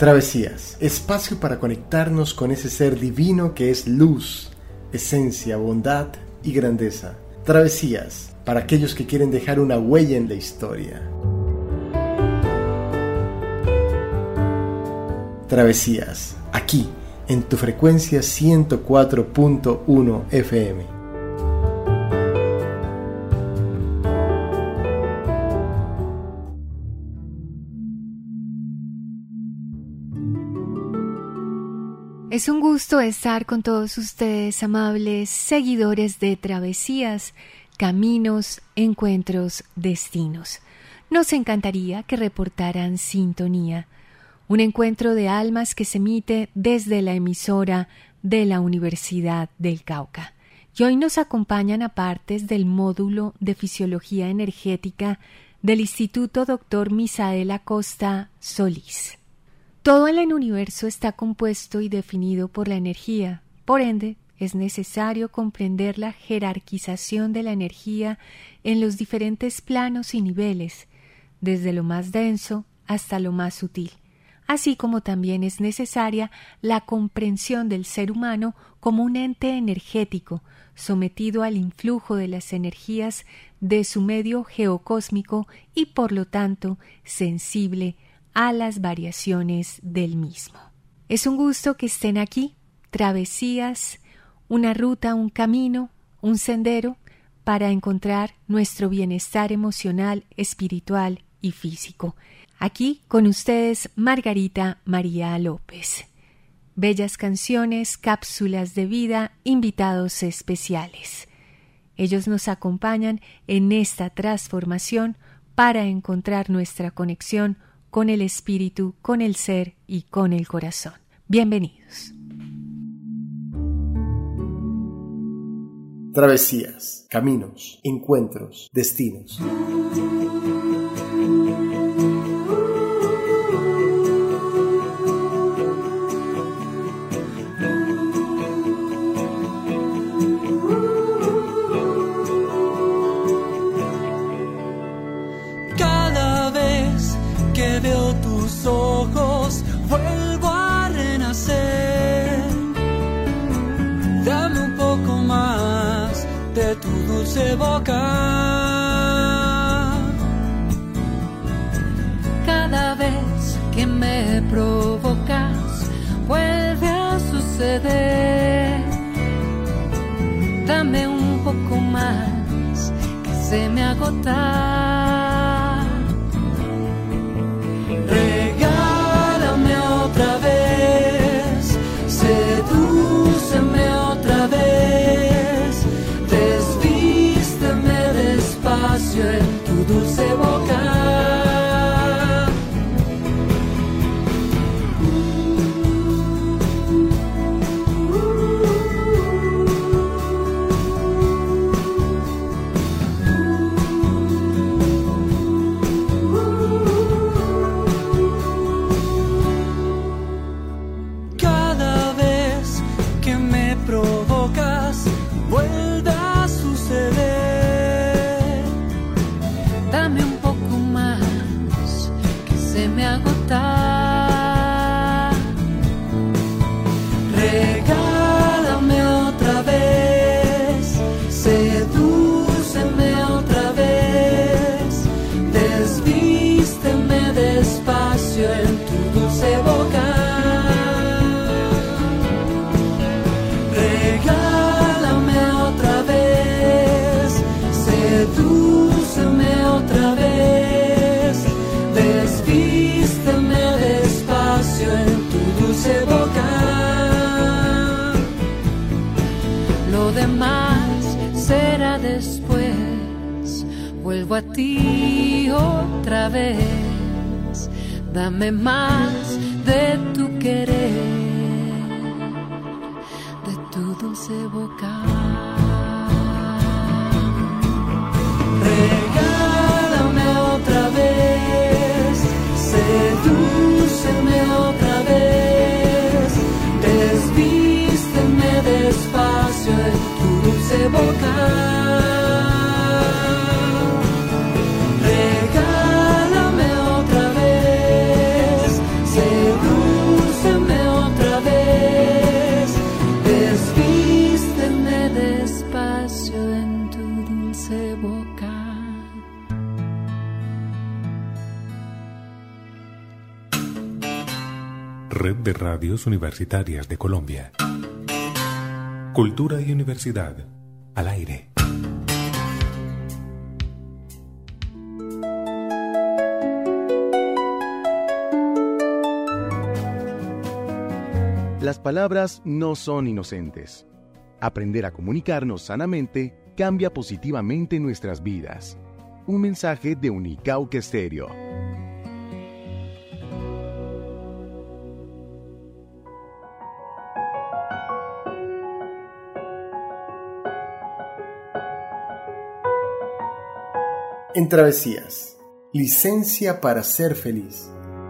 Travesías, espacio para conectarnos con ese ser divino que es luz, esencia, bondad y grandeza. Travesías, para aquellos que quieren dejar una huella en la historia. Travesías, aquí, en tu frecuencia 104.1 FM. Es un gusto estar con todos ustedes, amables seguidores de Travesías, Caminos, Encuentros, Destinos. Nos encantaría que reportaran sintonía, un encuentro de almas que se emite desde la emisora de la Universidad del Cauca. Y hoy nos acompañan a partes del módulo de Fisiología Energética del Instituto Dr. Misael Acosta Solís. Todo en el universo está compuesto y definido por la energía, por ende, es necesario comprender la jerarquización de la energía en los diferentes planos y niveles, desde lo más denso hasta lo más sutil, así como también es necesaria la comprensión del ser humano como un ente energético, sometido al influjo de las energías de su medio geocósmico y por lo tanto sensible a las variaciones del mismo. Es un gusto que estén aquí, Travesías, una ruta, un camino, un sendero para encontrar nuestro bienestar emocional, espiritual y físico. Aquí con ustedes Margarita María López. Bellas canciones, cápsulas de vida, invitados especiales. Ellos nos acompañan en esta transformación para encontrar nuestra conexión con el espíritu, con el ser y con el corazón. Bienvenidos. Travesías, caminos, encuentros, destinos. Veo tus ojos, vuelvo a renacer. Dame un poco más de tu dulce boca. Cada vez que me provocas, vuelve a suceder. Dame un poco más, que se me agota. Regálame otra vez, sedúceme otra vez, desvísteme despacio en tu dulce boca. Vuelvo a ti otra vez, dame más de tu querer, de tu dulce boca. Regálame otra vez, sedúceme otra vez, desvísteme despacio en tu dulce boca. Regálame otra vez, sedúceme Red de Radios Universitarias de Colombia. Cultura y Universidad al aire. Las palabras no son inocentes. Aprender a comunicarnos sanamente cambia positivamente nuestras vidas. Un mensaje de Unicauca Estéreo. En Travesías, licencia para ser feliz.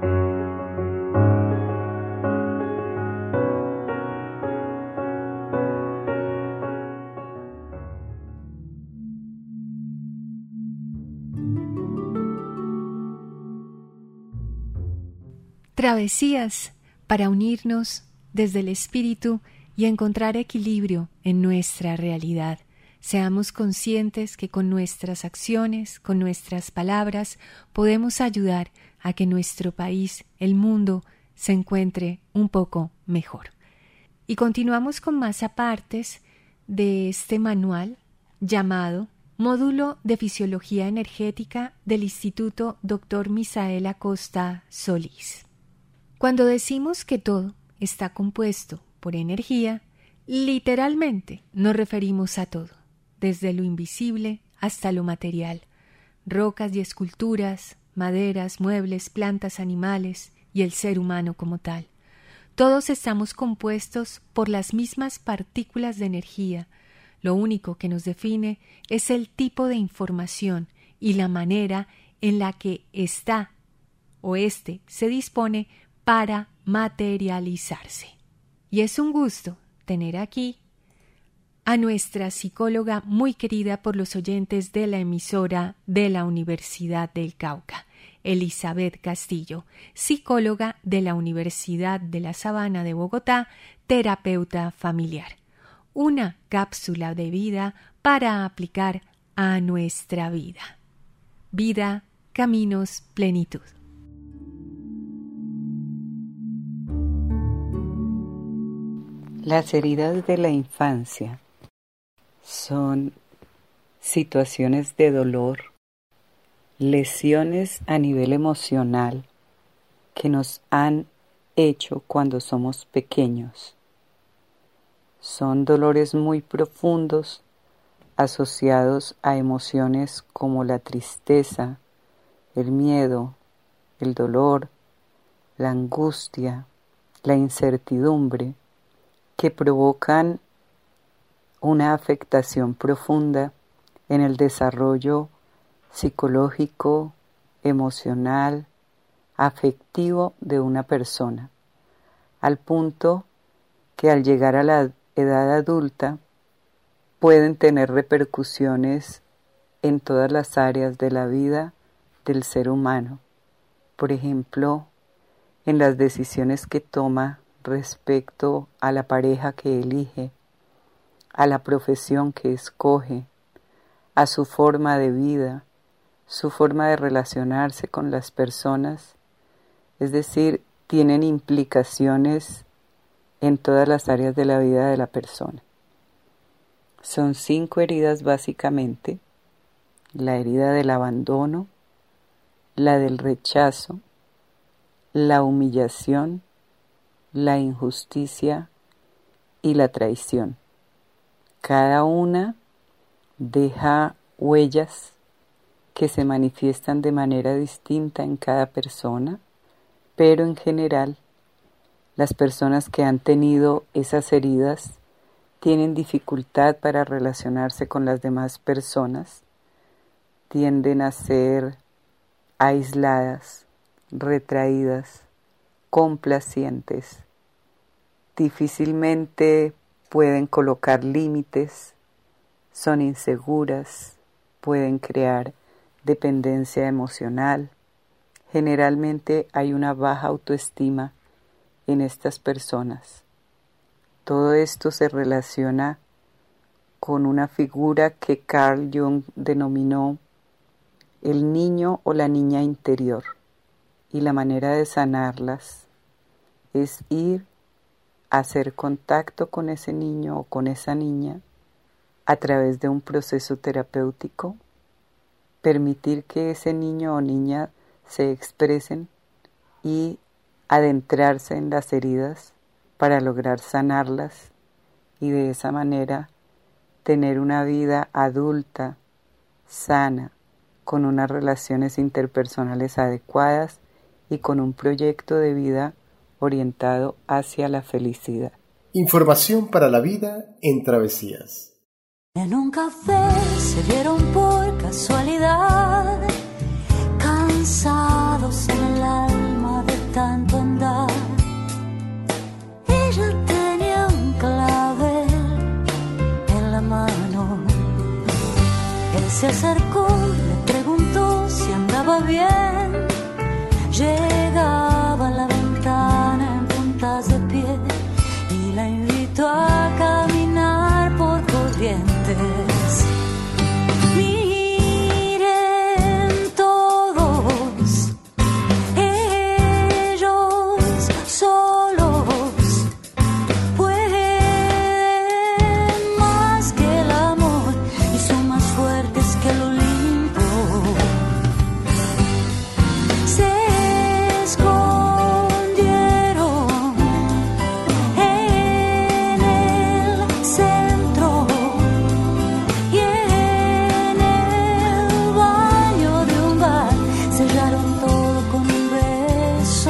Travesías para unirnos desde el espíritu y encontrar equilibrio en nuestra realidad. Seamos conscientes que con nuestras acciones, con nuestras palabras, podemos ayudar a que nuestro país, el mundo, se encuentre un poco mejor. Y continuamos con más apartes de este manual llamado Módulo de Fisiología Energética del Instituto Dr. Misael Acosta Solís. Cuando decimos que todo está compuesto por energía, literalmente nos referimos a todo, desde lo invisible hasta lo material, rocas y esculturas, maderas, muebles, plantas, animales y el ser humano como tal. Todos estamos compuestos por las mismas partículas de energía. Lo único que nos define es el tipo de información y la manera en la que esta o se dispone para materializarse. Y es un gusto tener aquí a nuestra psicóloga muy querida por los oyentes de la emisora de la Universidad del Cauca, Elizabeth Castillo, psicóloga de la Universidad de la Sabana de Bogotá, terapeuta familiar. Una cápsula de vida para aplicar a nuestra vida. Vida, caminos, plenitud. Las heridas de la infancia son situaciones de dolor, lesiones a nivel emocional que nos han hecho cuando somos pequeños. Son dolores muy profundos asociados a emociones como la tristeza, el miedo, el dolor, la angustia, la incertidumbre, que provocan una afectación profunda en el desarrollo psicológico, emocional, afectivo de una persona, al punto que al llegar a la edad adulta pueden tener repercusiones en todas las áreas de la vida del ser humano. Por ejemplo, en las decisiones que toma respecto a la pareja que elige, a la profesión que escoge, a su forma de vida, su forma de relacionarse con las personas, es decir, tienen implicaciones en todas las áreas de la vida de la persona. Son 5 heridas básicamente: la herida del abandono, la del rechazo, la humillación, la injusticia y la traición. Cada una deja huellas que se manifiestan de manera distinta en cada persona, pero en general las personas que han tenido esas heridas tienen dificultad para relacionarse con las demás personas, tienden a ser aisladas, retraídas, complacientes, difícilmente pueden colocar límites, son inseguras, pueden crear dependencia emocional. Generalmente hay una baja autoestima en estas personas. Todo esto se relaciona con una figura que Carl Jung denominó el niño o la niña interior, y la manera de sanarlas es ir a hacer contacto con ese niño o con esa niña a través de un proceso terapéutico, permitir que ese niño o niña se expresen y adentrarse en las heridas para lograr sanarlas y de esa manera tener una vida adulta, sana, con unas relaciones interpersonales adecuadas y con un proyecto de vida orientado hacia la felicidad. Información para la vida en Travesías. En un café se vieron por casualidad, cansados en el alma de tanto andar. Ella tenía un clavel en la mano. Él se acercó, le preguntó si andaba bien. Llegaba a la ventana en puntas de pie y la invitó a caminar por corrientes. Miren todos, ellos solos pueden más que el amor y son más fuertes que el Olimpo. Se escondieron en el centro y en el baño de un bar sellaron todo con un beso.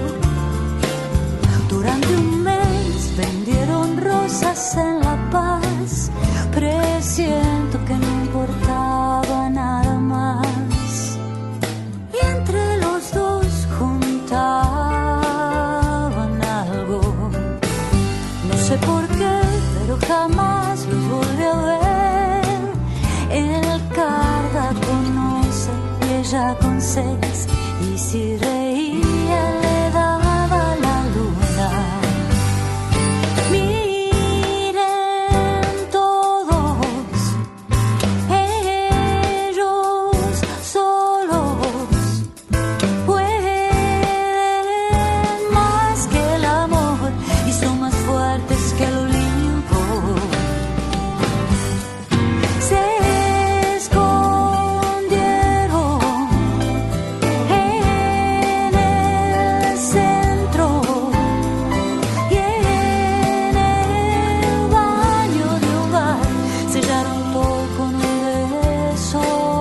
Durante un mes vendieron rosas en La Paz. Presiento que no importaba nada más. Y entre los dos juntaban algo. No sé por qué, pero jamás los volví a ver. El carga con 11 y ella con 6. Y si reía le daba la luna. Miren todos, ellos solos pueden más que el amor y son más fuertes que el Olimpo. Se escondieron en el centro y en el baño de un bar sellaron todo con un beso.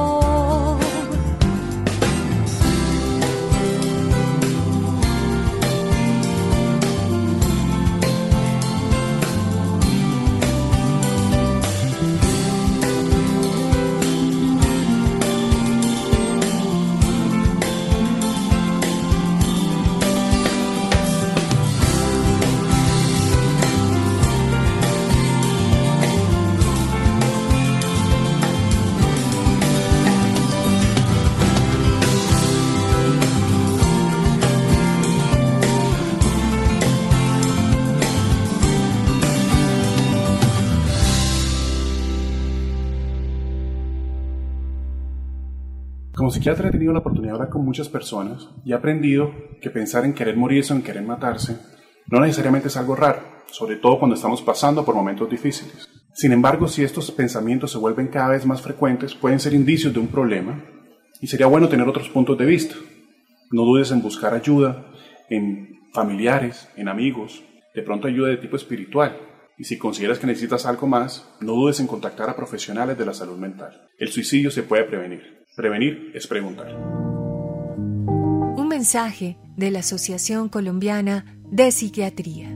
Como psiquiatra he tenido la oportunidad de hablar con muchas personas y he aprendido que pensar en querer morirse o en querer matarse no necesariamente es algo raro, sobre todo cuando estamos pasando por momentos difíciles. Sin embargo, si estos pensamientos se vuelven cada vez más frecuentes, pueden ser indicios de un problema y sería bueno tener otros puntos de vista. No dudes en buscar ayuda en familiares, en amigos, de pronto ayuda de tipo espiritual. Y si consideras que necesitas algo más, no dudes en contactar a profesionales de la salud mental. El suicidio se puede prevenir. Prevenir es preguntar. Un mensaje de la Asociación Colombiana de Psiquiatría.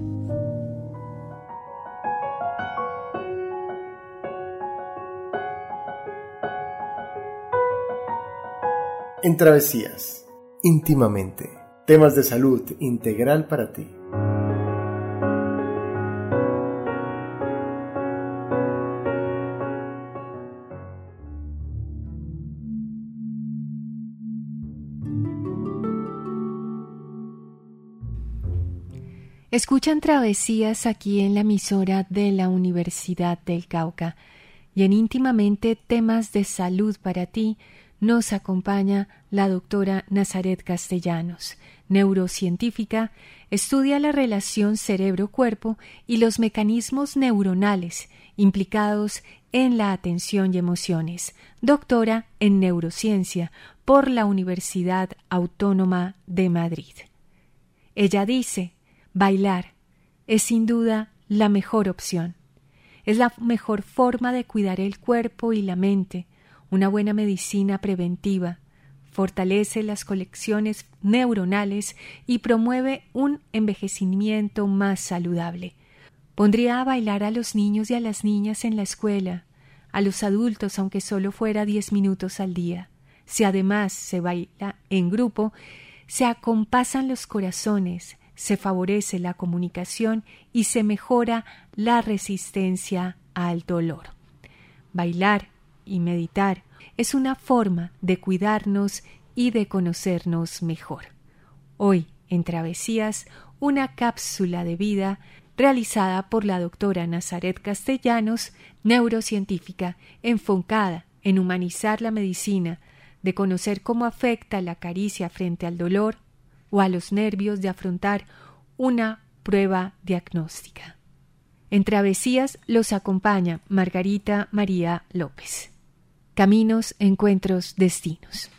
En Travesías, íntimamente, temas de salud integral para ti. Escuchan Travesías aquí en la emisora de la Universidad del Cauca y en íntimamente temas de salud para ti nos acompaña la doctora Nazaret Castellanos, neurocientífica, estudia la relación cerebro-cuerpo y los mecanismos neuronales implicados en la atención y emociones, doctora en neurociencia por la Universidad Autónoma de Madrid. Ella dice, bailar es sin duda la mejor opción. Es la mejor forma de cuidar el cuerpo y la mente, una buena medicina preventiva, fortalece las conexiones neuronales y promueve un envejecimiento más saludable. Pondría a bailar a los niños y a las niñas en la escuela, a los adultos aunque solo fuera 10 minutos al día. Si además se baila en grupo, se acompasan los corazones, se favorece la comunicación y se mejora la resistencia al dolor. Bailar y meditar es una forma de cuidarnos y de conocernos mejor. Hoy, en Travesías, una cápsula de vida realizada por la doctora Nazaret Castellanos, neurocientífica, enfocada en humanizar la medicina, de conocer cómo afecta la caricia frente al dolor o a los nervios de afrontar una prueba diagnóstica. En Travesías los acompaña Margarita María López. Caminos, encuentros, destinos.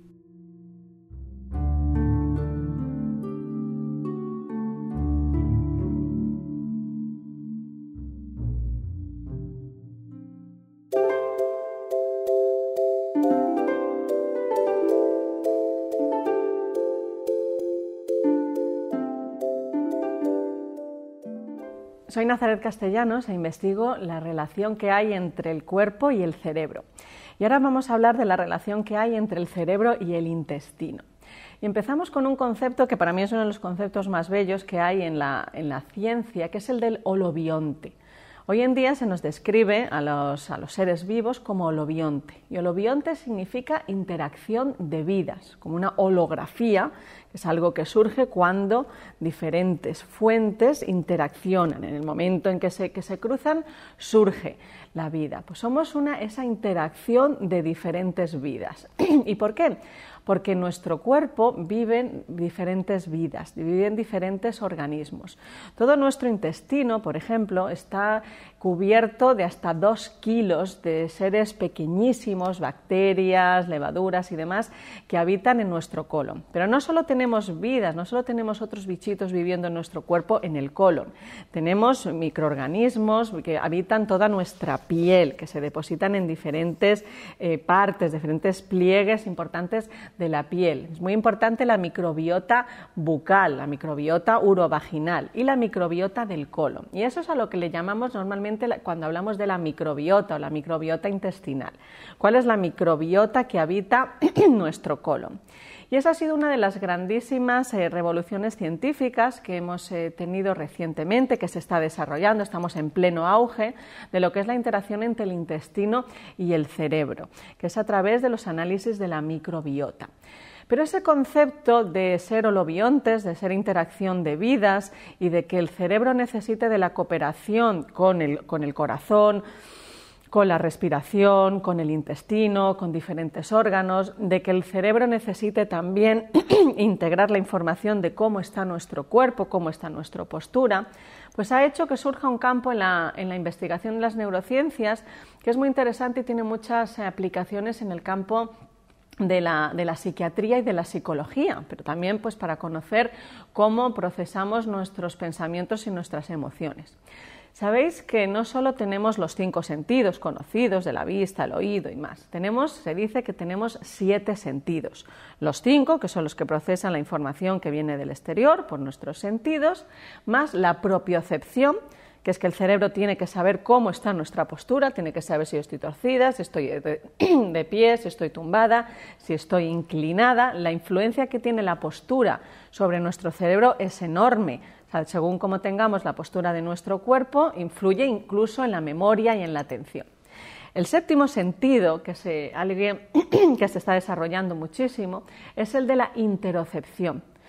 Soy Nazaret Castellanos e investigo la relación que hay entre el cuerpo y el cerebro. Y ahora vamos a hablar de la relación que hay entre el cerebro y el intestino. Y empezamos con un concepto que para mí es uno de los conceptos más bellos que hay en la ciencia, que es el del holobionte. Hoy en día se nos describe a los seres vivos como holobionte. Y holobionte significa interacción de vidas, como una holografía, que es algo que surge cuando diferentes fuentes interaccionan. En el momento en que se cruzan, surge la vida. Pues somos esa interacción de diferentes vidas. ¿Y por qué? Porque nuestro cuerpo vive diferentes vidas, viven diferentes organismos. Todo nuestro intestino, por ejemplo, está cubierto de hasta 2 kilos de seres pequeñísimos, bacterias, levaduras y demás, que habitan en nuestro colon. Pero no solo tenemos vidas, no solo tenemos otros bichitos viviendo en nuestro cuerpo en el colon. Tenemos microorganismos que habitan toda nuestra piel, que se depositan en diferentes partes, diferentes pliegues importantes de la piel. Es muy importante la microbiota bucal, la microbiota urovaginal y la microbiota del colon. Y eso es a lo que le llamamos normalmente cuando hablamos de la microbiota o la microbiota intestinal. ¿Cuál es la microbiota que habita nuestro colon? Y esa ha sido una de las grandísimas revoluciones científicas que hemos tenido recientemente, que se está desarrollando, estamos en pleno auge de lo que es la interacción entre el intestino y el cerebro, que es a través de los análisis de la microbiota. Pero ese concepto de ser holobiontes, de ser interacción de vidas y de que el cerebro necesite de la cooperación con el corazón, con la respiración, con el intestino, con diferentes órganos, de que el cerebro necesite también integrar la información de cómo está nuestro cuerpo, cómo está nuestra postura, pues ha hecho que surja un campo en la investigación de las neurociencias que es muy interesante y tiene muchas aplicaciones en el campo de la psiquiatría y de la psicología, pero también pues para conocer cómo procesamos nuestros pensamientos y nuestras emociones. Sabéis que no solo tenemos los 5 sentidos conocidos de la vista, el oído y más. Se dice que tenemos 7 sentidos. Los 5, que son los que procesan la información que viene del exterior por nuestros sentidos, más la propiocepción, que es que el cerebro tiene que saber cómo está nuestra postura, tiene que saber si yo estoy torcida, si estoy de pie, si estoy tumbada, si estoy inclinada. La influencia que tiene la postura sobre nuestro cerebro es enorme. O sea, según cómo tengamos la postura de nuestro cuerpo, influye incluso en la memoria y en la atención. El 7º sentido que se está desarrollando muchísimo es el de la interocepción.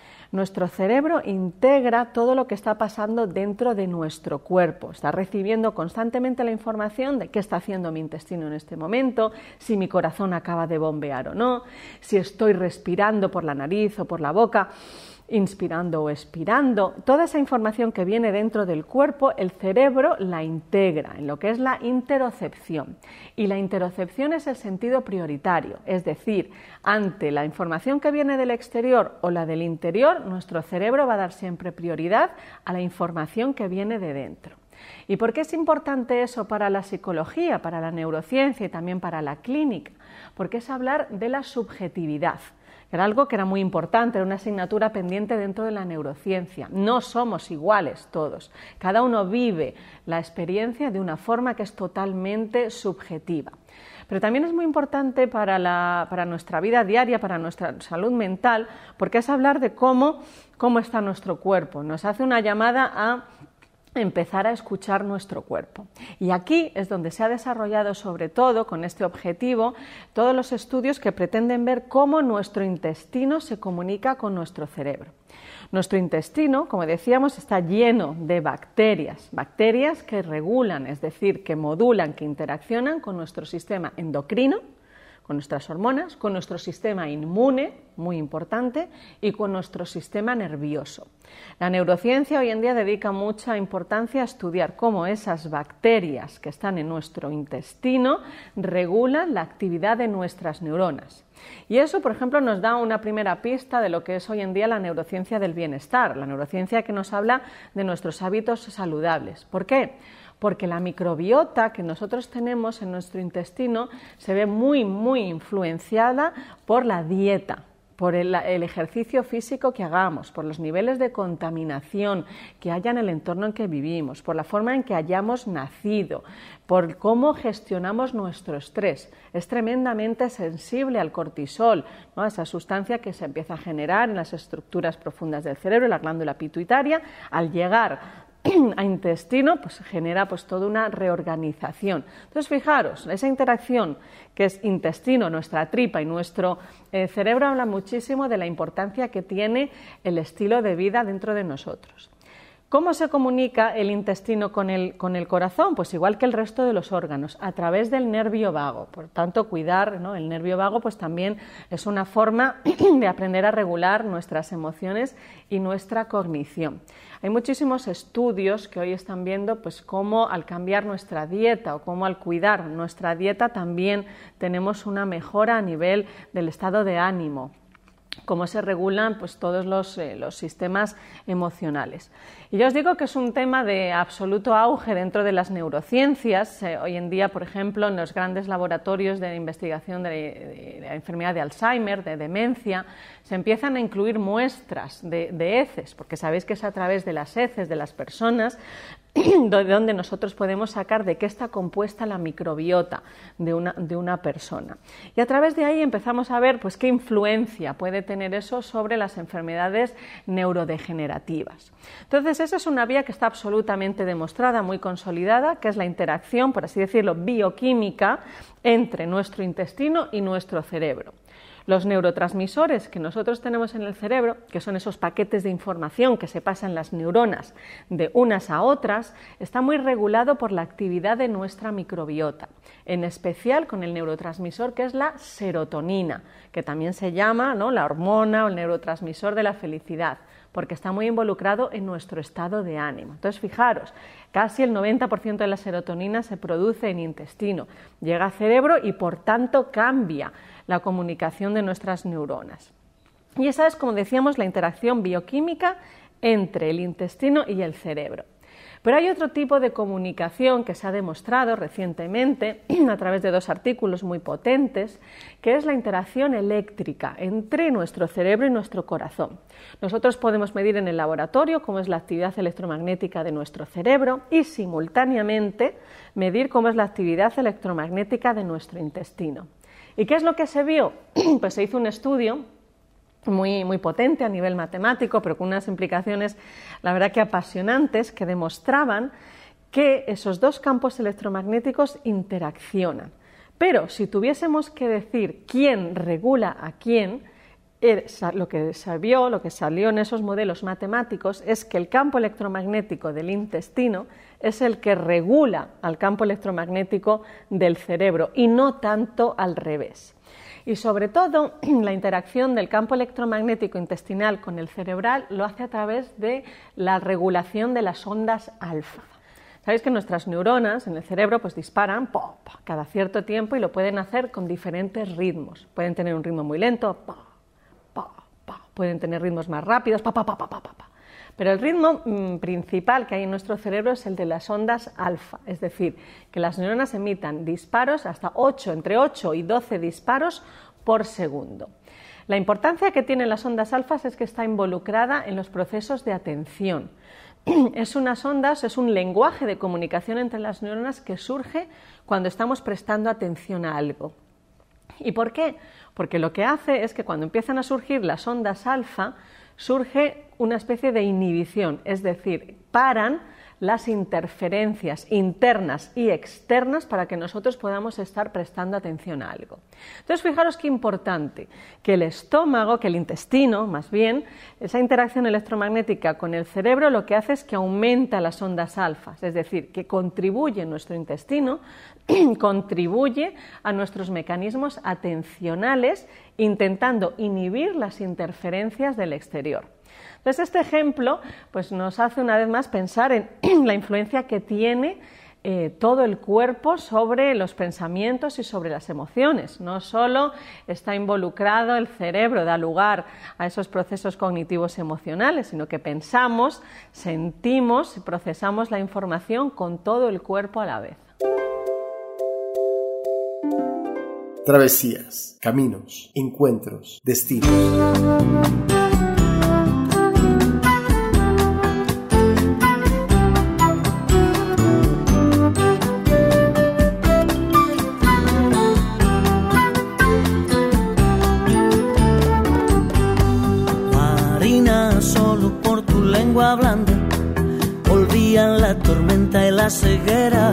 Nuestro cerebro integra todo lo que está pasando dentro de nuestro cuerpo. Está recibiendo constantemente la información de qué está haciendo mi intestino en este momento, si mi corazón acaba de bombear o no, si estoy respirando por la nariz o por la boca, inspirando o expirando. Toda esa información que viene dentro del cuerpo, el cerebro la integra en lo que es la interocepción. Y la interocepción es el sentido prioritario, es decir, ante la información que viene del exterior o la del interior, nuestro cerebro va a dar siempre prioridad a la información que viene de dentro. ¿Y por qué es importante eso para la psicología, para la neurociencia y también para la clínica? Porque es hablar de la subjetividad. Era algo que era muy importante, era una asignatura pendiente dentro de la neurociencia. No somos iguales todos, cada uno vive la experiencia de una forma que es totalmente subjetiva. Pero también es muy importante para nuestra vida diaria, para nuestra salud mental, porque es hablar de cómo está nuestro cuerpo. Nos hace una llamada a empezar a escuchar nuestro cuerpo. Y aquí es donde se ha desarrollado, sobre todo con este objetivo, todos los estudios que pretenden ver cómo nuestro intestino se comunica con nuestro cerebro. Nuestro intestino, como decíamos, está lleno de bacterias que regulan, es decir, que modulan, que interaccionan con nuestro sistema endocrino, con nuestras hormonas, con nuestro sistema inmune, muy importante, y con nuestro sistema nervioso. La neurociencia hoy en día dedica mucha importancia a estudiar cómo esas bacterias que están en nuestro intestino regulan la actividad de nuestras neuronas. Y eso, por ejemplo, nos da una primera pista de lo que es hoy en día la neurociencia del bienestar, la neurociencia que nos habla de nuestros hábitos saludables. ¿Por qué? Porque la microbiota que nosotros tenemos en nuestro intestino se ve muy influenciada por la dieta, por el ejercicio físico que hagamos, por los niveles de contaminación que haya en el entorno en que vivimos, por la forma en que hayamos nacido, por cómo gestionamos nuestro estrés. Es tremendamente sensible al cortisol, ¿no? Esa sustancia que se empieza a generar en las estructuras profundas del cerebro, la glándula pituitaria, al llegar a intestino, pues genera toda una reorganización. Entonces, fijaros, esa interacción que es intestino, nuestra tripa y nuestro cerebro habla muchísimo de la importancia que tiene el estilo de vida dentro de nosotros. ¿Cómo se comunica el intestino con el corazón? Pues igual que el resto de los órganos, a través del nervio vago. Por tanto, cuidar, ¿no?, el nervio vago pues también es una forma de aprender a regular nuestras emociones y nuestra cognición. Hay muchísimos estudios que hoy están viendo pues cómo al cambiar nuestra dieta o cómo al cuidar nuestra dieta también tenemos una mejora a nivel del estado de ánimo, cómo se regulan pues todos los sistemas emocionales. Y yo os digo que es un tema de absoluto auge dentro de las neurociencias. Hoy en día, por ejemplo, en los grandes laboratorios de investigación de la enfermedad de Alzheimer, de demencia, se empiezan a incluir muestras de heces, porque sabéis que es a través de las heces de las personas donde nosotros podemos sacar de qué está compuesta la microbiota de una persona. Y a través de ahí empezamos a ver pues qué influencia puede tener eso sobre las enfermedades neurodegenerativas. Entonces, esa es una vía que está absolutamente demostrada, muy consolidada, que es la interacción, por así decirlo, bioquímica entre nuestro intestino y nuestro cerebro. Los neurotransmisores que nosotros tenemos en el cerebro, que son esos paquetes de información que se pasan las neuronas de unas a otras, está muy regulado por la actividad de nuestra microbiota, en especial con el neurotransmisor que es la serotonina, que también se llama, ¿no?, la hormona o el neurotransmisor de la felicidad, porque está muy involucrado en nuestro estado de ánimo. Entonces, fijaros, casi el 90% de la serotonina se produce en intestino, llega al cerebro y por tanto cambia la comunicación de nuestras neuronas. Y esa es, como decíamos, la interacción bioquímica entre el intestino y el cerebro. Pero hay otro tipo de comunicación que se ha demostrado recientemente a través de 2 artículos muy potentes, que es la interacción eléctrica entre nuestro cerebro y nuestro corazón. Nosotros podemos medir en el laboratorio cómo es la actividad electromagnética de nuestro cerebro y simultáneamente medir cómo es la actividad electromagnética de nuestro intestino. ¿Y qué es lo que se vio? Pues se hizo un estudio muy potente a nivel matemático, pero con unas implicaciones, la verdad que apasionantes, que demostraban que esos 2 campos electromagnéticos interaccionan. Pero si tuviésemos que decir quién regula a quién, lo que salió en esos modelos matemáticos es que el campo electromagnético del intestino es el que regula al campo electromagnético del cerebro y no tanto al revés. Y sobre todo, la interacción del campo electromagnético intestinal con el cerebral lo hace a través de la regulación de las ondas alfa. Sabéis que nuestras neuronas en el cerebro pues disparan cada cierto tiempo y lo pueden hacer con diferentes ritmos. Pueden tener un ritmo muy lento, pueden tener ritmos más rápidos, Pero el ritmo principal que hay en nuestro cerebro es el de las ondas alfa, es decir, que las neuronas emitan disparos hasta entre 8 y 12 disparos por segundo. La importancia que tienen las ondas alfa es que está involucrada en los procesos de atención. Es unas ondas, es un lenguaje de comunicación entre las neuronas que surge cuando estamos prestando atención a algo. ¿Y por qué? Porque lo que hace es que cuando empiezan a surgir las ondas alfa, surge una especie de inhibición, es decir, paran las interferencias internas y externas para que nosotros podamos estar prestando atención a algo. Entonces, fijaros qué importante que el estómago, que el intestino, más bien, esa interacción electromagnética con el cerebro lo que hace es que aumenta las ondas alfa, es decir, que contribuye nuestro intestino, contribuye a nuestros mecanismos atencionales, intentando inhibir las interferencias del exterior. Entonces, este ejemplo pues, nos hace una vez más pensar en la influencia que tiene todo el cuerpo sobre los pensamientos y sobre las emociones. No solo está involucrado el cerebro, da lugar a esos procesos cognitivos emocionales, sino que pensamos, sentimos y procesamos la información con todo el cuerpo a la vez. Travesías, caminos, encuentros, destinos. Blanda, volvían la tormenta y la ceguera,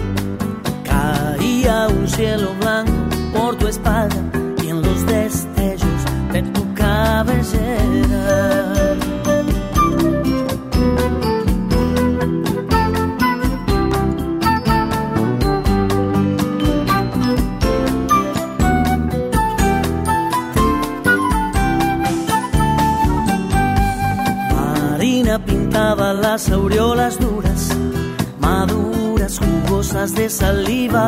caía un cielo blanco por tu espalda y en los destellos de tu cabellera. Pintaba las aureolas duras, maduras, jugosas de saliva.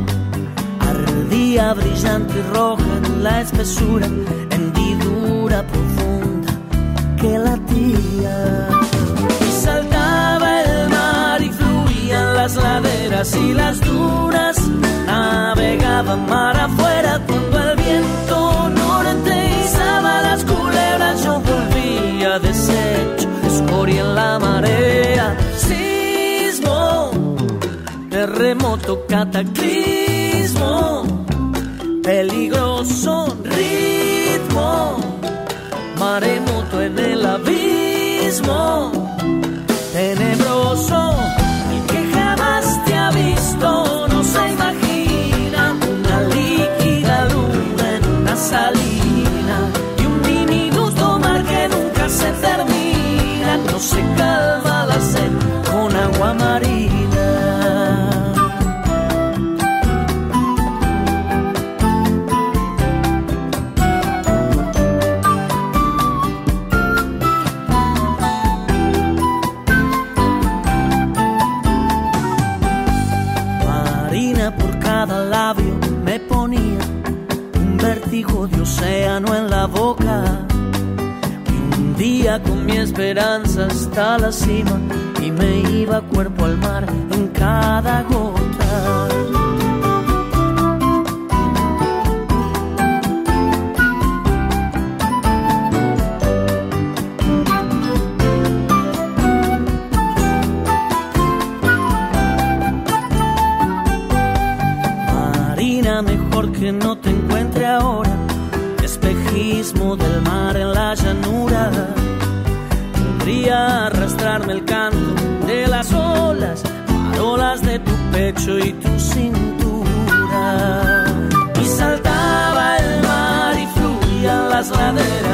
Ardía brillante y roja en la espesura, hendidura profunda que latía. Y saltaba el mar y fluían las laderas y las dunas. Navegaba mar afuera cuando el viento norte izaba las culebras. Yo volvía deshecho, escoria en la marea, sismo, terremoto, cataclismo, peligroso ritmo, maremoto en el abismo, tenebroso, el que jamás te ha visto, no se imagina una líquida luna en una salina y un diminuto mar que nunca se termina. No se calma la sed con agua marina. Marina por cada labio me ponía un vértigo de océano en la boca. Día con mi esperanza hasta la cima y me iba cuerpo al mar en cada gota. Marina, mejor que no te encuentre ahora, espejismo del mar en la llanura. Podría arrastrarme el canto de las olas, parolas de tu pecho y tu cintura. Y saltaba el mar y fluían las laderas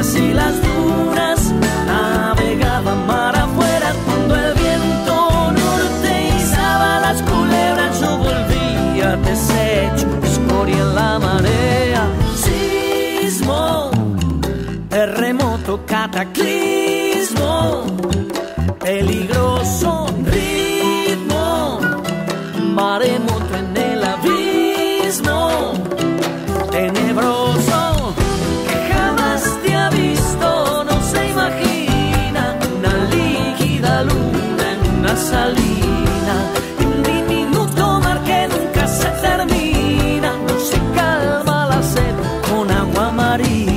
cataclismo, peligroso ritmo, maremoto en el abismo, tenebroso que jamás te ha visto, no se imagina una líquida luna en una salina, y un diminuto mar que nunca se termina, no se calma la sed con agua marina.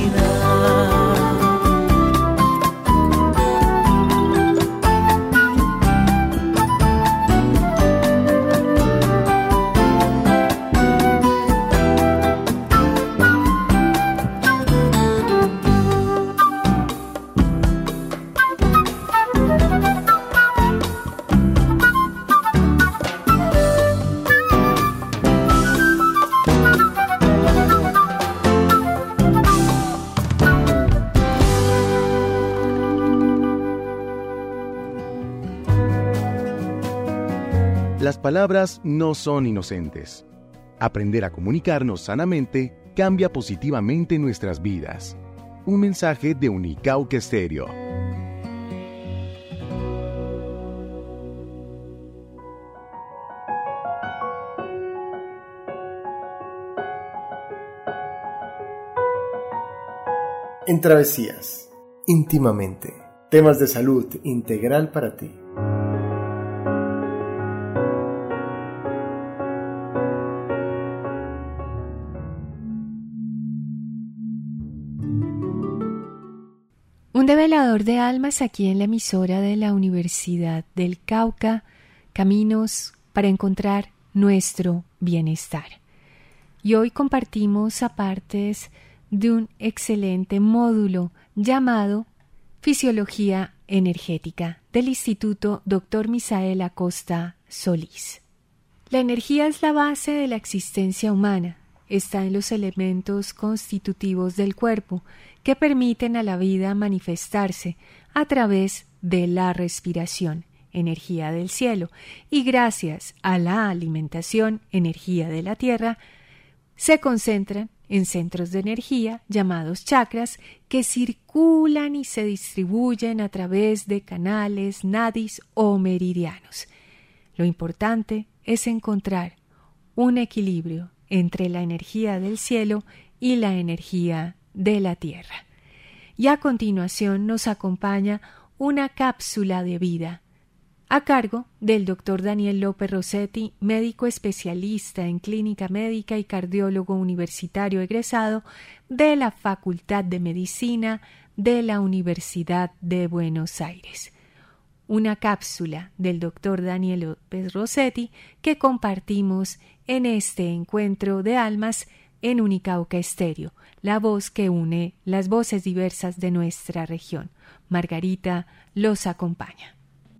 Las palabras no son inocentes. Aprender a comunicarnos sanamente cambia positivamente nuestras vidas. Un mensaje de Unicauca Estéreo. En Travesías, íntimamente, temas de salud integral para ti. Un develador de almas aquí en la emisora de la Universidad del Cauca, caminos para encontrar nuestro bienestar. Y hoy compartimos apartes de un excelente módulo llamado Fisiología Energética del Instituto Dr. Misael Acosta Solís. La energía es la base de la existencia humana. Está en los elementos constitutivos del cuerpo que permiten a la vida manifestarse a través de la respiración, energía del cielo, y gracias a la alimentación, energía de la tierra, se concentran en centros de energía llamados chakras que circulan y se distribuyen a través de canales, nadis o meridianos. Lo importante es encontrar un equilibrio entre la energía del cielo y la energía de la tierra. Y a continuación nos acompaña una cápsula de vida a cargo del Dr. Daniel López Rossetti, médico especialista en clínica médica y cardiólogo universitario egresado de la Facultad de Medicina de la Universidad de Buenos Aires. Una cápsula del Dr. Daniel López Rossetti que compartimos en este encuentro de almas en Unicauca Estéreo, la voz que une las voces diversas de nuestra región. Margarita los acompaña.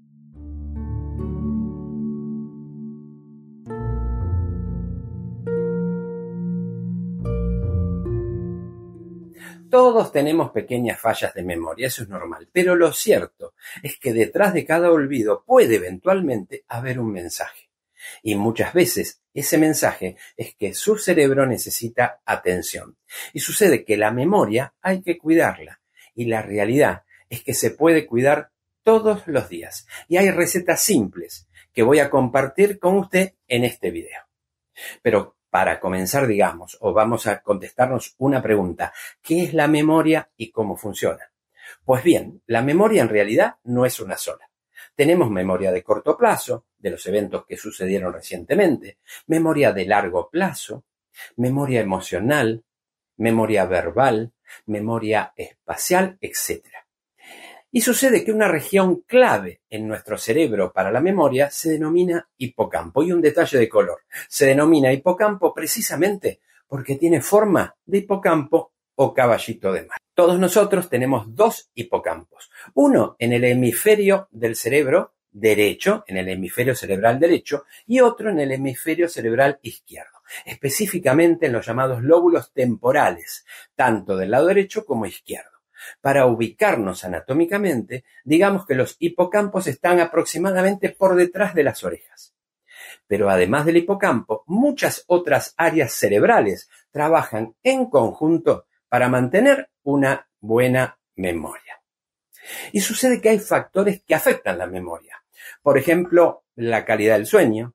Todos tenemos pequeñas fallas de memoria, eso es normal, pero lo cierto es que detrás de cada olvido puede eventualmente haber un mensaje. Y muchas veces ese mensaje es que su cerebro necesita atención. Y sucede que la memoria hay que cuidarla. Y la realidad es que se puede cuidar todos los días. Y hay recetas simples que voy a compartir con usted en este video. Pero para comenzar, digamos, o vamos a contestarnos una pregunta. ¿Qué es la memoria y cómo funciona? Pues bien, la memoria en realidad no es una sola. Tenemos memoria de corto plazo, de los eventos que sucedieron recientemente, memoria de largo plazo, memoria emocional, memoria verbal, memoria espacial, etc. Y sucede que una región clave en nuestro cerebro para la memoria se denomina hipocampo. Y un detalle de color, se denomina hipocampo precisamente porque tiene forma de hipocampo o caballito de mar. Todos nosotros tenemos dos hipocampos, uno en el hemisferio del cerebro derecho, en el hemisferio cerebral derecho, y otro en el hemisferio cerebral izquierdo, específicamente en los llamados lóbulos temporales, tanto del lado derecho como izquierdo. Para ubicarnos anatómicamente, digamos que los hipocampos están aproximadamente por detrás de las orejas. Pero además del hipocampo, muchas otras áreas cerebrales trabajan en conjunto para mantener una buena memoria. Y sucede que hay factores que afectan la memoria. Por ejemplo, la calidad del sueño,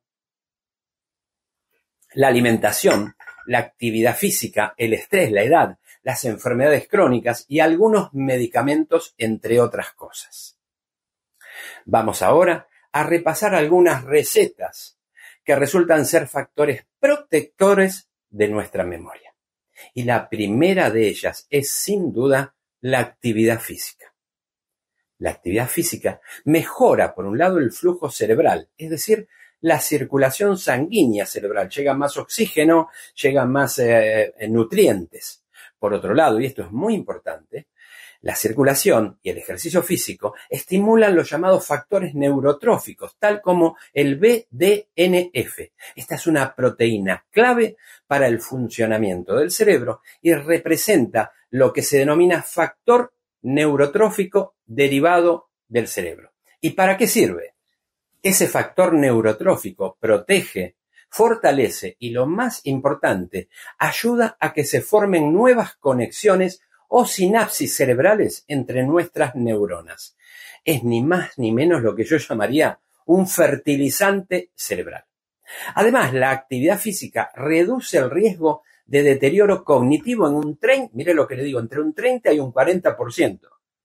la alimentación, la actividad física, el estrés, la edad, las enfermedades crónicas y algunos medicamentos, entre otras cosas. Vamos ahora a repasar algunas recetas que resultan ser factores protectores de nuestra memoria. Y la primera de ellas es, sin duda, la actividad física. La actividad física mejora, por un lado, el flujo cerebral, es decir, la circulación sanguínea cerebral. Llega más oxígeno, llegan más nutrientes. Por otro lado, y esto es muy importante, la circulación y el ejercicio físico estimulan los llamados factores neurotróficos, tal como el BDNF. Esta es una proteína clave para el funcionamiento del cerebro y representa lo que se denomina factor neurotrófico derivado del cerebro. ¿Y para qué sirve? Ese factor neurotrófico protege, fortalece y, lo más importante, ayuda a que se formen nuevas conexiones o sinapsis cerebrales entre nuestras neuronas. Es ni más ni menos lo que yo llamaría un fertilizante cerebral. Además, la actividad física reduce el riesgo de deterioro cognitivo mire lo que le digo, entre un 30 y un 40%.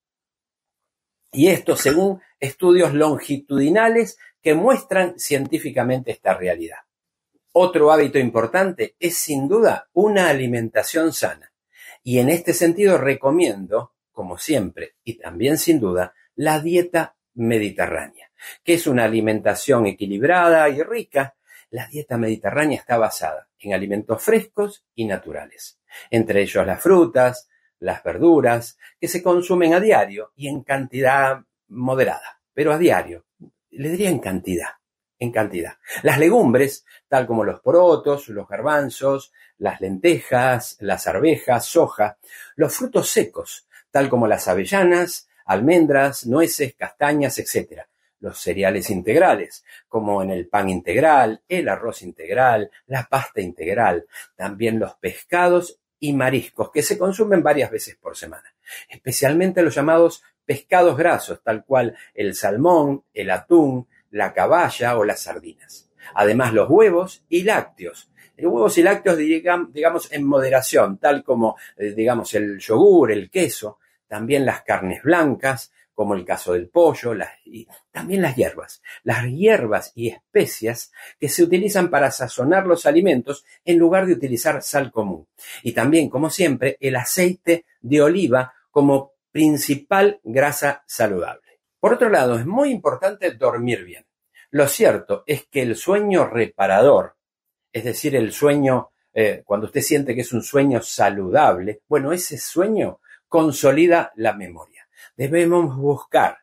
Y esto según estudios longitudinales que muestran científicamente esta realidad. Otro hábito importante es, sin duda, una alimentación sana. Y en este sentido recomiendo, como siempre, y también sin duda, la dieta mediterránea, que es una alimentación equilibrada y rica. La dieta mediterránea está basada en alimentos frescos y naturales, entre ellos las frutas, las verduras, que se consumen a diario y en cantidad moderada, pero a diario, le diría en cantidad. Las legumbres, tal como los porotos, los garbanzos, las lentejas, las arvejas, soja, los frutos secos, tal como las avellanas, almendras, nueces, castañas, etc. Los cereales integrales, como en el pan integral, el arroz integral, la pasta integral, también los pescados y mariscos, que se consumen varias veces por semana, especialmente los llamados pescados grasos, tal cual el salmón, el atún, la caballa o las sardinas. Además, los huevos y lácteos. Huevos y lácteos, digamos, en moderación, tal como, el yogur, el queso, también las carnes blancas, como el caso del pollo, y también las hierbas y especias que se utilizan para sazonar los alimentos en lugar de utilizar sal común. Y también, como siempre, el aceite de oliva como principal grasa saludable. Por otro lado, es muy importante dormir bien. Lo cierto es que el sueño reparador, es decir, el sueño, cuando usted siente que es un sueño saludable, bueno, ese sueño consolida la memoria. Debemos buscar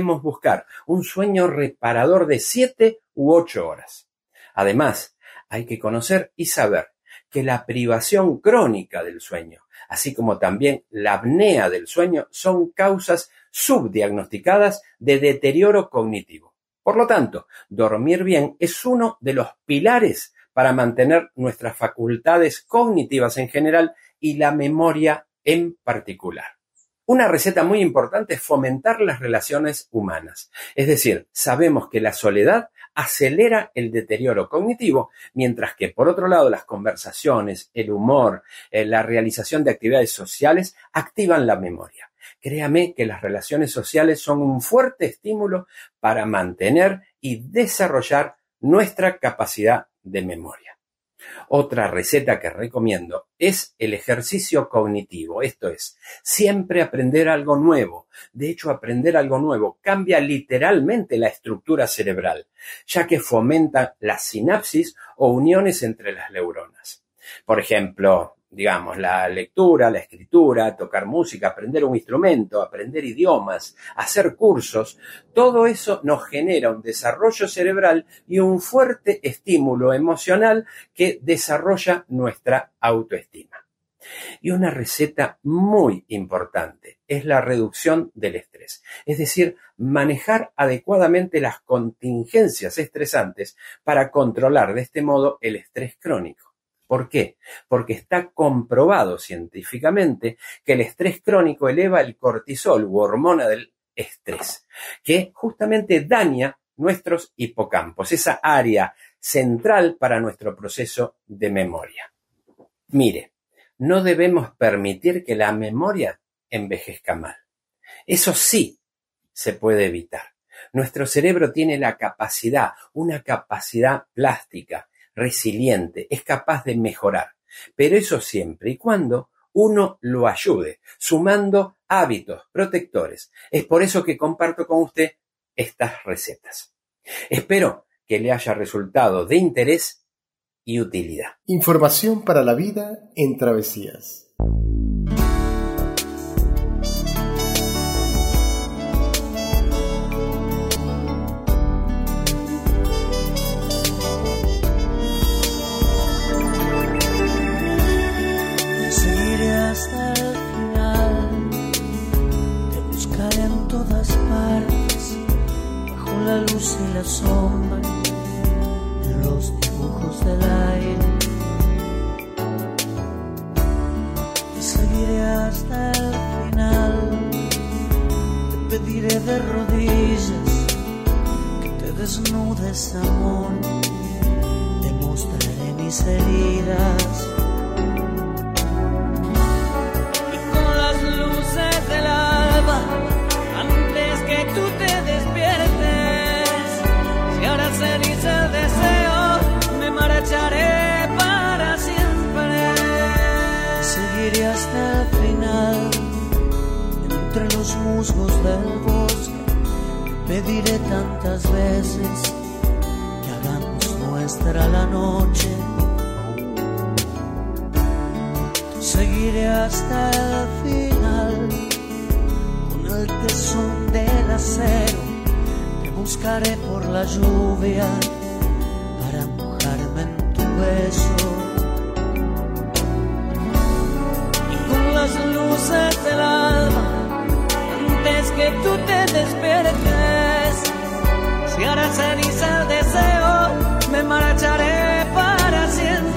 un sueño reparador de 7 u 8 horas. Además, hay que conocer y saber que la privación crónica del sueño, así como también la apnea del sueño, son causas subdiagnosticadas de deterioro cognitivo. Por lo tanto, dormir bien es uno de los pilares para mantener nuestras facultades cognitivas en general y la memoria en particular. Una receta muy importante es fomentar las relaciones humanas. Es decir, sabemos que la soledad acelera el deterioro cognitivo, mientras que, por otro lado, las conversaciones, el humor, la realización de actividades sociales activan la memoria. Créame que las relaciones sociales son un fuerte estímulo para mantener y desarrollar nuestra capacidad de memoria. Otra receta que recomiendo es el ejercicio cognitivo, esto es, siempre aprender algo nuevo. De hecho, aprender algo nuevo cambia literalmente la estructura cerebral, ya que fomenta la sinapsis o uniones entre las neuronas. Por ejemplo, la lectura, la escritura, tocar música, aprender un instrumento, aprender idiomas, hacer cursos, todo eso nos genera un desarrollo cerebral y un fuerte estímulo emocional que desarrolla nuestra autoestima. Y una receta muy importante es la reducción del estrés, es decir, manejar adecuadamente las contingencias estresantes para controlar de este modo el estrés crónico. ¿Por qué? Porque está comprobado científicamente que el estrés crónico eleva el cortisol u hormona del estrés, que justamente daña nuestros hipocampos, esa área central para nuestro proceso de memoria. Mire, no debemos permitir que la memoria envejezca mal. Eso sí se puede evitar. Nuestro cerebro tiene la capacidad, una capacidad plástica, resiliente, es capaz de mejorar. Pero eso siempre y cuando uno lo ayude, sumando hábitos protectores. Es por eso que comparto con usted estas recetas. Espero que le haya resultado de interés y utilidad. Información para la vida en Travesías. Seguiré hasta el final, te buscaré en todas partes, bajo la luz y la sombra, en los dibujos del aire. Te seguiré hasta el final, te pediré de rodillas que te desnudes, amor, te mostraré mis heridas. Y con las luces del alba, antes que tú te despiertes, si ahora ceniza el deseo, me marcharé para siempre. Seguiré hasta el final, entre los musgos del bosque, pediré tantas veces que hagamos nuestra la noche. Seguiré hasta el final, con el tesón del acero, te buscaré por la lluvia para mojarme en tu beso. Y con las luces del alba, antes que tú te despiertes, si hará ceniza el deseo, me marcharé para siempre.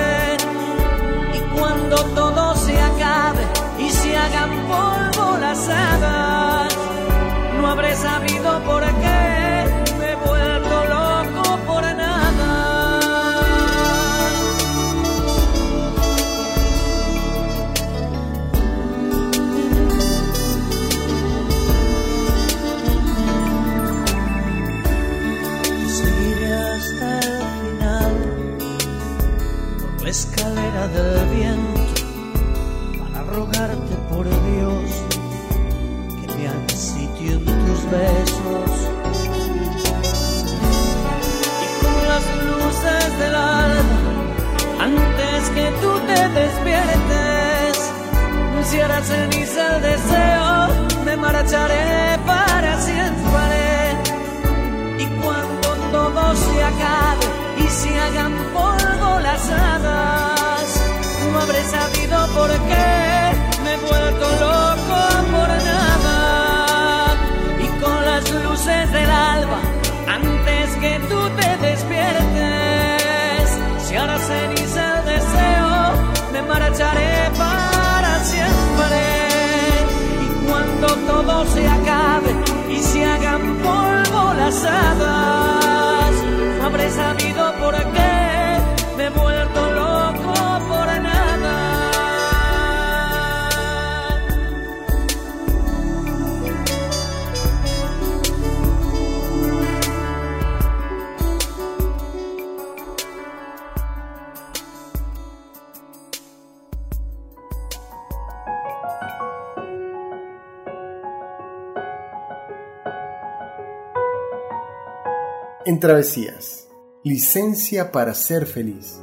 Y cuando todo se acabe y se hagan polvo las hadas, no habré sabido por qué me he vuelto loco por nada. Seguiré hasta el final, por la escalera del viento, para rogarte por Dios que me haga sitio en tus besos. Y con las luces del alba, antes que tú te despiertes, si hará ceniza el deseo, me marcharé para siempre. Y cuando todo se acabe y se hagan polvo las hadas, no habré sabido por qué me he vuelto loco por nada. Y con las luces del alba, antes que tú te despiertes, si ahora ceniza el deseo, me marcharé para siempre. Y cuando todo se acabe y se hagan polvo las hadas, no habré sabido por qué me he vuelto loco por nada. En Travesías, licencia para ser feliz.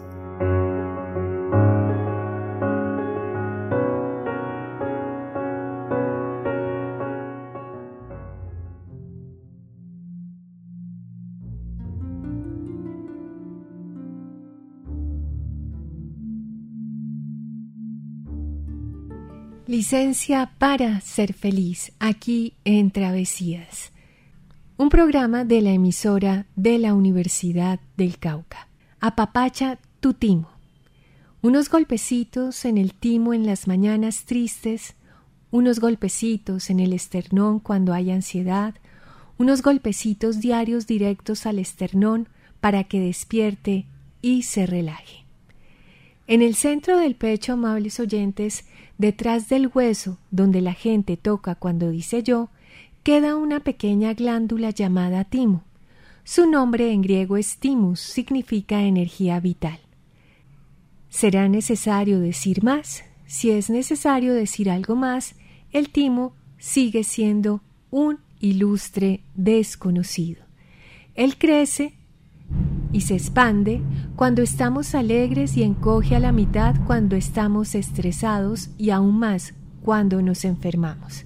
Licencia para ser feliz, aquí en Travesías. Un programa de la emisora de la Universidad del Cauca. Apapacha tu timo. Unos golpecitos en el timo en las mañanas tristes, unos golpecitos en el esternón cuando hay ansiedad, unos golpecitos diarios directos al esternón para que despierte y se relaje. En el centro del pecho, amables oyentes, detrás del hueso donde la gente toca cuando dice yo, queda una pequeña glándula llamada timo. Su nombre en griego es thymus, significa energía vital. ¿Será necesario decir más? Si es necesario decir algo más, el timo sigue siendo un ilustre desconocido. Él crece y se expande cuando estamos alegres y encoge a la mitad cuando estamos estresados y aún más cuando nos enfermamos.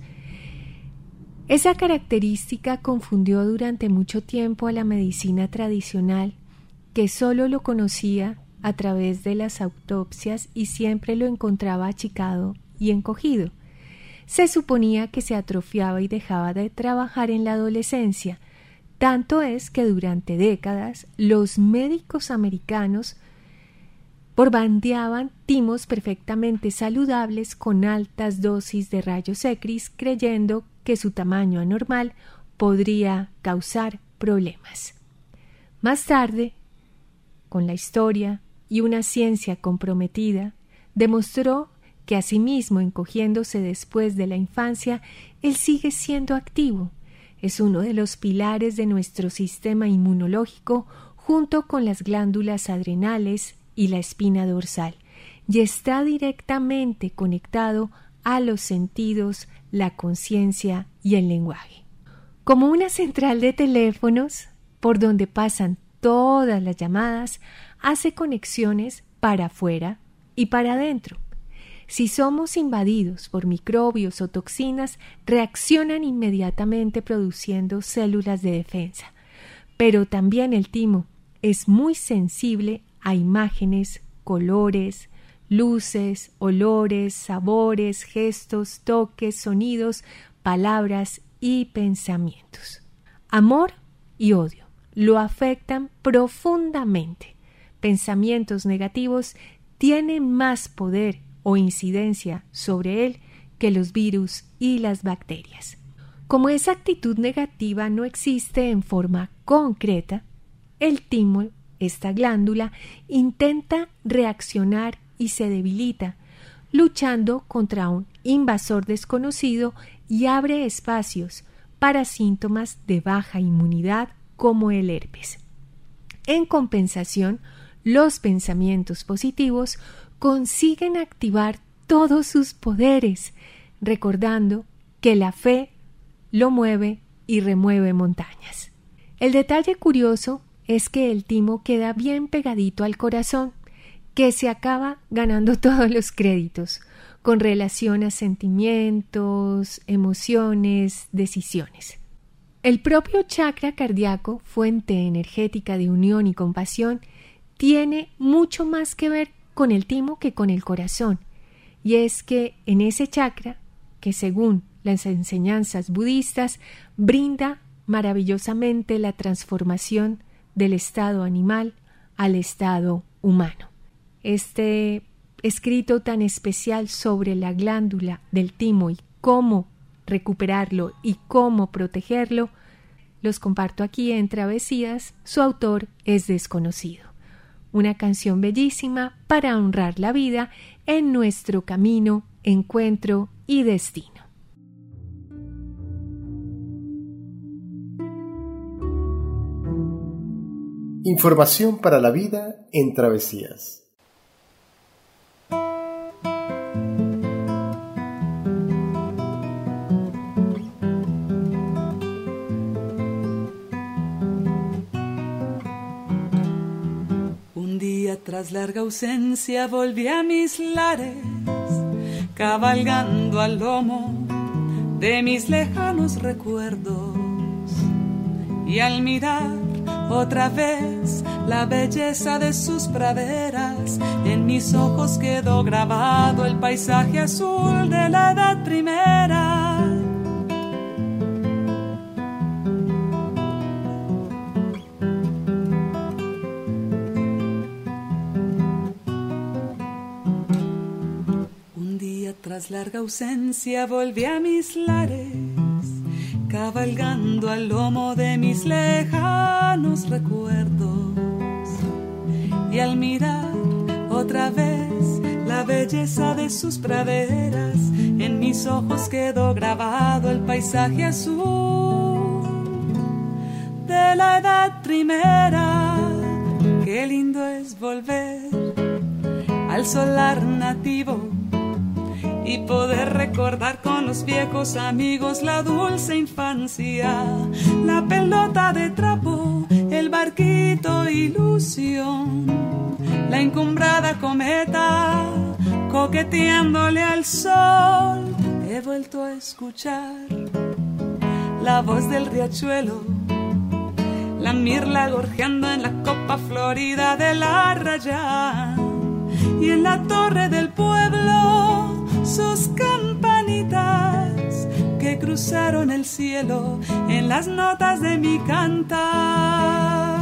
Esa característica confundió durante mucho tiempo a la medicina tradicional, que solo lo conocía a través de las autopsias y siempre lo encontraba achicado y encogido. Se suponía que se atrofiaba y dejaba de trabajar en la adolescencia. Tanto es que durante décadas los médicos americanos borbandeaban timos perfectamente saludables con altas dosis de rayos X, creyendo que su tamaño anormal podría causar problemas. Más tarde, con la historia y una ciencia comprometida, demostró que asimismo, encogiéndose después de la infancia, él sigue siendo activo. Es uno de los pilares de nuestro sistema inmunológico junto con las glándulas adrenales y la espina dorsal, y está directamente conectado a los sentidos, la conciencia y el lenguaje. Como una central de teléfonos, por donde pasan todas las llamadas, hace conexiones para afuera y para adentro. Si somos invadidos por microbios o toxinas, reaccionan inmediatamente produciendo células de defensa. Pero también el timo es muy sensible a imágenes, colores, luces, olores, sabores, gestos, toques, sonidos, palabras y pensamientos. Amor y odio lo afectan profundamente. Pensamientos negativos tienen más poder o incidencia sobre él que los virus y las bacterias. Como esa actitud negativa no existe en forma concreta, el timo, esta glándula, intenta reaccionar y se debilita, luchando contra un invasor desconocido y abre espacios para síntomas de baja inmunidad como el herpes. En compensación, los pensamientos positivos consiguen activar todos sus poderes, recordando que la fe lo mueve y remueve montañas. El detalle curioso es que el timo queda bien pegadito al corazón, que se acaba ganando todos los créditos, con relación a sentimientos, emociones, decisiones. El propio chakra cardíaco, fuente energética de unión y compasión, tiene mucho más que ver con el timo que con el corazón, y es que en ese chakra, que según las enseñanzas budistas, brinda maravillosamente la transformación del estado animal al estado humano. Este escrito tan especial sobre la glándula del timo y cómo recuperarlo y cómo protegerlo, los comparto aquí en Travesías. Su autor es desconocido. Una canción bellísima para honrar la vida en nuestro camino, encuentro y destino. Información para la vida en Travesías. Tras larga ausencia volví a mis lares, cabalgando al lomo de mis lejanos recuerdos, y al mirar otra vez la belleza de sus praderas, en mis ojos quedó grabado el paisaje azul de la edad primera. Tras larga ausencia volví a mis lares, cabalgando al lomo de mis lejanos recuerdos. Y al mirar otra vez la belleza de sus praderas, en mis ojos quedó grabado el paisaje azul de la edad primera. Qué lindo es volver al solar nativo y poder recordar con los viejos amigos la dulce infancia, la pelota de trapo, el barquito ilusión, la encumbrada cometa coqueteándole al sol. He vuelto a escuchar la voz del riachuelo, la mirla gorjeando en la copa florida de la raya, y en la torre del pueblo sus campanitas que cruzaron el cielo en las notas de mi cantar.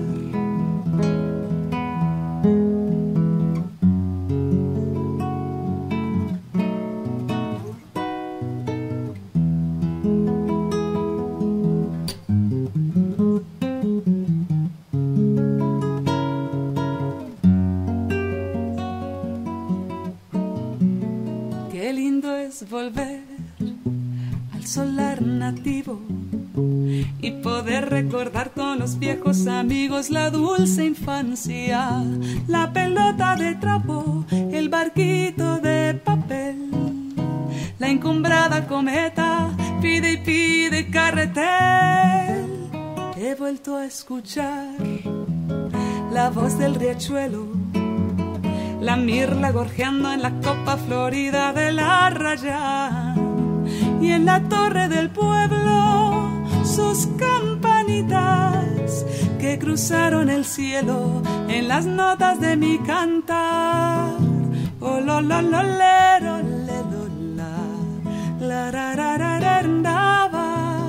Volver al solar nativo y poder recordar con los viejos amigos la dulce infancia, la pelota de trapo, el barquito de papel, la encumbrada cometa, pide y pide carretel. He vuelto a escuchar la voz del riachuelo, la mirla gorjeando en la copa florida de la raya, y en la torre del pueblo sus campanitas que cruzaron el cielo en las notas de mi cantar. Oh, lo, lero, le, lo, la ra, ra, ra, ra, andaba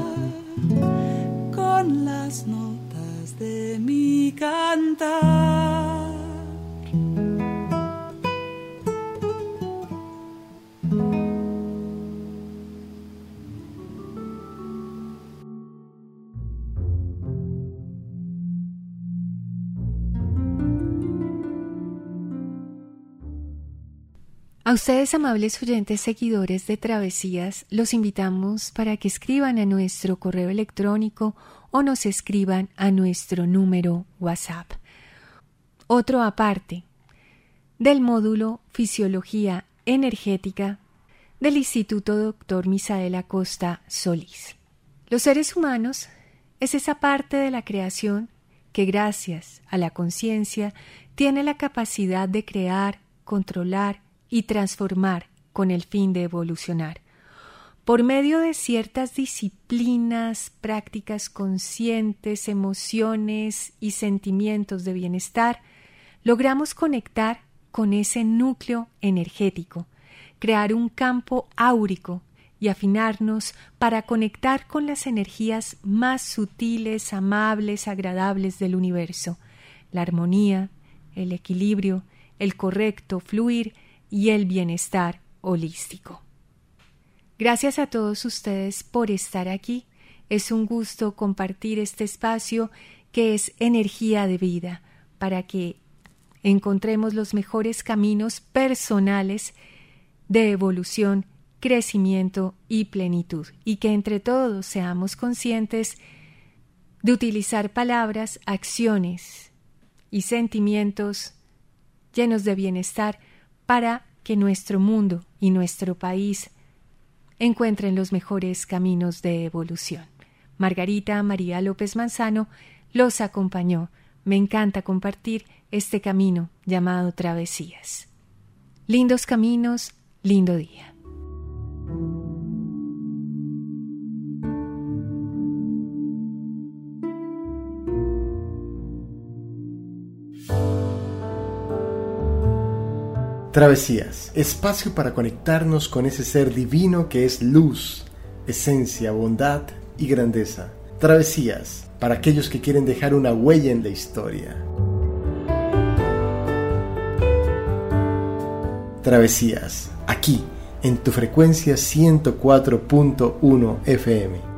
con las notas de mi cantar. A ustedes, amables oyentes seguidores de Travesías, los invitamos para que escriban a nuestro correo electrónico o nos escriban a nuestro número WhatsApp. Otro aparte del módulo Fisiología Energética del Instituto Dr. Misael Acosta Solís. Los seres humanos es esa parte de la creación que, gracias a la conciencia, tiene la capacidad de crear, controlar y transformar con el fin de evolucionar. Por medio de ciertas disciplinas, prácticas conscientes, emociones y sentimientos de bienestar, logramos conectar con ese núcleo energético, crear un campo áurico y afinarnos para conectar con las energías más sutiles, amables, agradables del universo, la armonía, el equilibrio, el correcto fluir y el bienestar holístico. Gracias a todos ustedes por estar aquí. Es un gusto compartir este espacio que es energía de vida para que encontremos los mejores caminos personales de evolución, crecimiento y plenitud, y que entre todos seamos conscientes de utilizar palabras, acciones y sentimientos llenos de bienestar para que nuestro mundo y nuestro país encuentren los mejores caminos de evolución. Margarita María López Manzano los acompañó. Me encanta compartir este camino llamado Travesías. Lindos caminos, lindo día. Travesías, espacio para conectarnos con ese ser divino que es luz, esencia, bondad y grandeza. Travesías, para aquellos que quieren dejar una huella en la historia. Travesías, aquí, en tu frecuencia 104.1 FM.